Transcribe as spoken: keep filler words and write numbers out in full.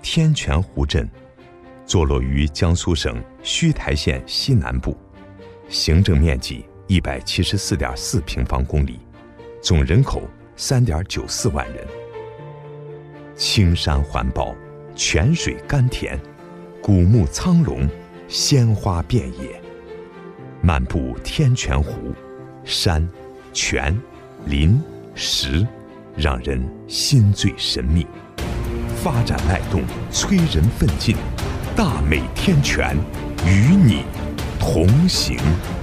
天泉湖镇坐落于江苏省虚台县西南部，行政面积一百七十四点四平方公里，总人口三点九四万人。青山环抱，泉水甘甜，古木苍龙，鲜花遍野。漫步天泉湖，山、泉、林、石，让人心醉神迷。发展脉动，催人奋进。大美天泉，与你同行。